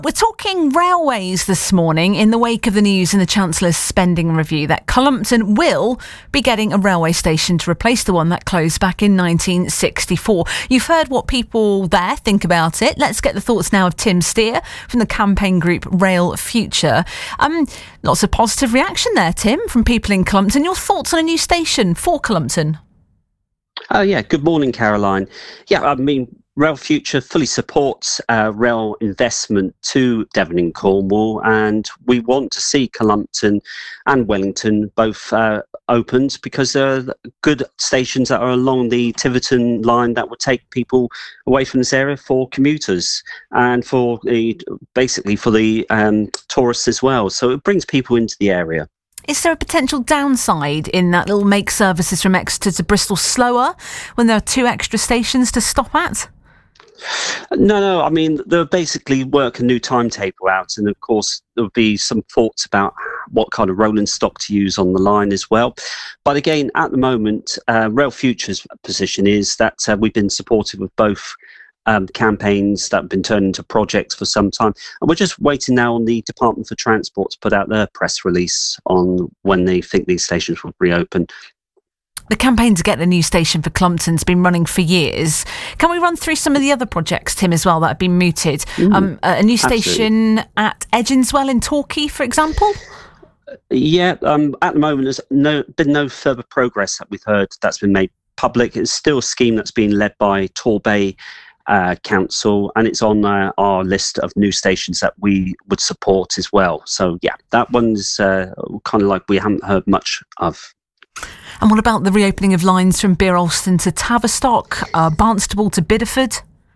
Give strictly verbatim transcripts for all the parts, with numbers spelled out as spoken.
We're talking railways this morning in the wake of the news in the Chancellor's spending review that Cullompton will be getting a railway station to replace the one that closed back in nineteen sixty-four. You've heard what people there think about it. Let's get the thoughts now of Tim Steer from the campaign group Rail Future. Um, lots of positive reaction there, Tim, from people in Cullompton. Your thoughts on a new station for Cullompton? Oh, yeah. Good morning, Caroline. Yeah, I mean, Rail Future fully supports uh, rail investment to Devon and Cornwall, and we want to see Cullompton and Wellington both uh, opened because they're good stations that are along the Tiverton line that would take people away from this area for commuters and for the basically for the um, tourists as well. So it brings people into the area. Is there a potential downside in that it'll make services from Exeter to Bristol slower when there are two extra stations to stop at? No, no. I mean, they'll basically work a new timetable out, and of course there'll be some thoughts about what kind of rolling stock to use on the line as well. But again, at the moment, uh, Rail Future's position is that uh, we've been supportive of both um, campaigns that have been turned into projects for some time, and we're just waiting now on the Department for Transport to put out their press release on when they think these stations will reopen. The campaign to get a new station for Cullompton's been running for years. Can we run through some of the other projects, Tim, as well, that have been mooted? Mm, um, a new station absolutely. at Edginswell in Torquay, for example? Yeah, um, at the moment, there's no, been no further progress that we've heard that's been made public. It's still a scheme that's being led by Torbay uh, Council, and it's on uh, our list of new stations that we would support as well. So, yeah, that one's uh, kind of like we haven't heard much of. And what about the reopening of lines from Beeralston to Tavistock, uh, Barnstaple to Bideford?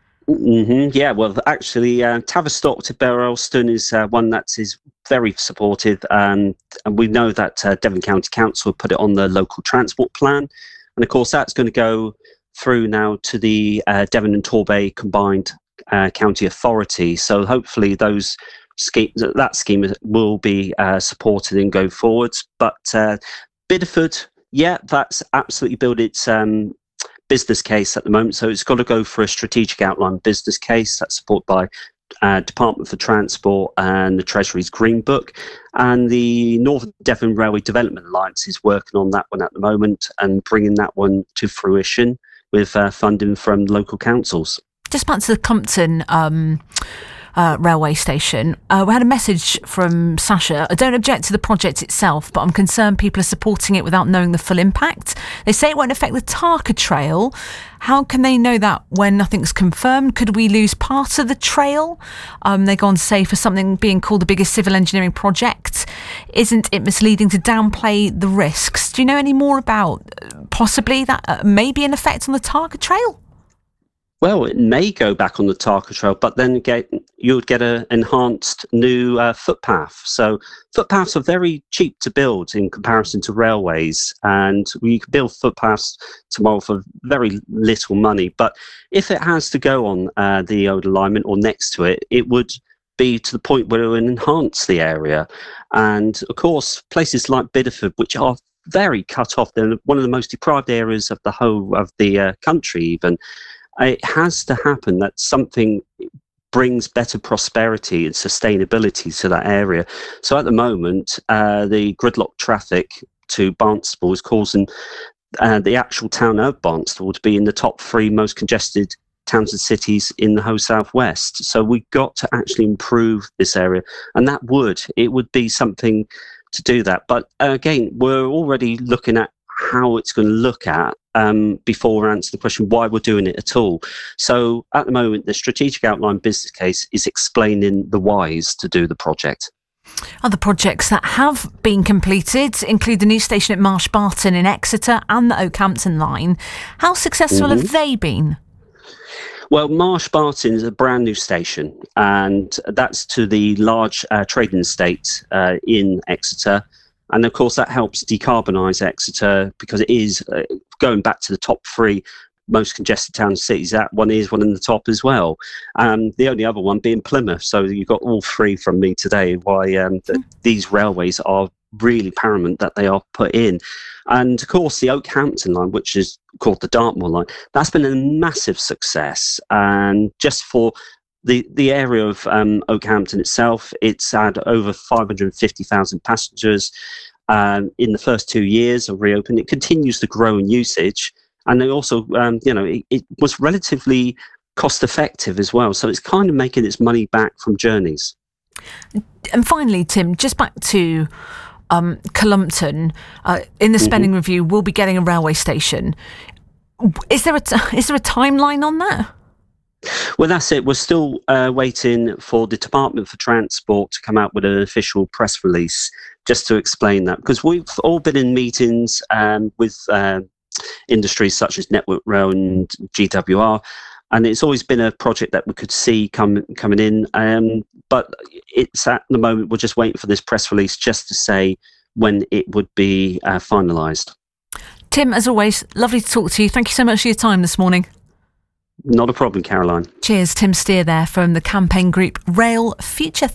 Mm-hmm, yeah, well, actually, uh, Tavistock to Beeralston is uh, one that is very supportive, and, and we know that uh, Devon County Council put it on the local transport plan. And of course, that's going to go through now to the uh, Devon and Torbay Combined uh, County Authority. So hopefully those schemes, that scheme will be uh, supported and go forwards. But uh, Bideford, yeah, that's absolutely built its um, business case at the moment. So it's got to go for a strategic outline business case that's supported by uh, Department for Transport and the Treasury's Green Book. And the Northern Devon Railway Development Alliance is working on that one at the moment and bringing that one to fruition with uh, funding from local councils. Just back to the Cullompton um Uh, railway station. Uh, we had a message from Sasha. I don't object to the project itself, but I'm concerned people are supporting it without knowing the full impact. They say it won't affect the Tarka Trail. How can they know that when nothing's confirmed? Could we lose part of the trail? Um, they go on to say for something being called the biggest civil engineering project, isn't it misleading to downplay the risks? Do you know any more about uh, possibly that uh, may be an effect on the Tarka Trail? Well, it may go back on the Tarka Trail, but then get, you would get an enhanced new uh, footpath. So footpaths are very cheap to build in comparison to railways, and you can build footpaths tomorrow for very little money. But if it has to go on uh, the old alignment or next to it, it would be to the point where it would enhance the area. And of course, places like Bideford, which are very cut off, they're one of the most deprived areas of the whole of the uh, country even. It has to happen that something brings better prosperity and sustainability to that area. So at the moment, uh, the gridlock traffic to Barnstaple is causing uh, the actual town of Barnstaple to be in the top three most congested towns and cities in the whole southwest. So we've got to actually improve this area, and that would it would be something to do that. But uh, again, we're already looking at how it's going to look at um, before we answer the question why we're doing it at all. So at the moment, the strategic outline business case is explaining the whys to do the project. Other projects that have been completed include the new station at Marsh Barton in Exeter and the Oakhampton line. How successful mm-hmm. have they been? Well, Marsh Barton is a brand new station, and that's to the large uh, trading estate uh, in Exeter. And of course, that helps decarbonise Exeter because it is uh, going back to the top three most congested towns and cities. That one is one in the top as well. Um, the only other one being Plymouth. So you've got all three from me today. Why um, th- these railways are really paramount that they are put in. And of course, the Oakhampton line, which is called the Dartmoor line, that's been a massive success. And just for the, the area of um, Okehampton itself, it's had over five hundred fifty thousand passengers um, in the first two years of reopening. It continues to grow in usage. And they also, um, you know, it, it was relatively cost effective as well. So it's kind of making its money back from journeys. And finally, Tim, just back to um, Cullompton, uh, in the spending mm-hmm. review, we'll be getting a railway station. Is there a t- is there a timeline on that? Well, that's it. We're still uh, waiting for the Department for Transport to come out with an official press release just to explain that, because we've all been in meetings um, with uh, industries such as Network Rail and G W R, and it's always been a project that we could see come, coming in. Um, but it's at the moment, we're just waiting for this press release just to say when it would be uh, finalised. Tim, as always, lovely to talk to you. Thank you so much for your time this morning. Not a problem, Caroline. Cheers. Tim Steer there from the campaign group Rail Future.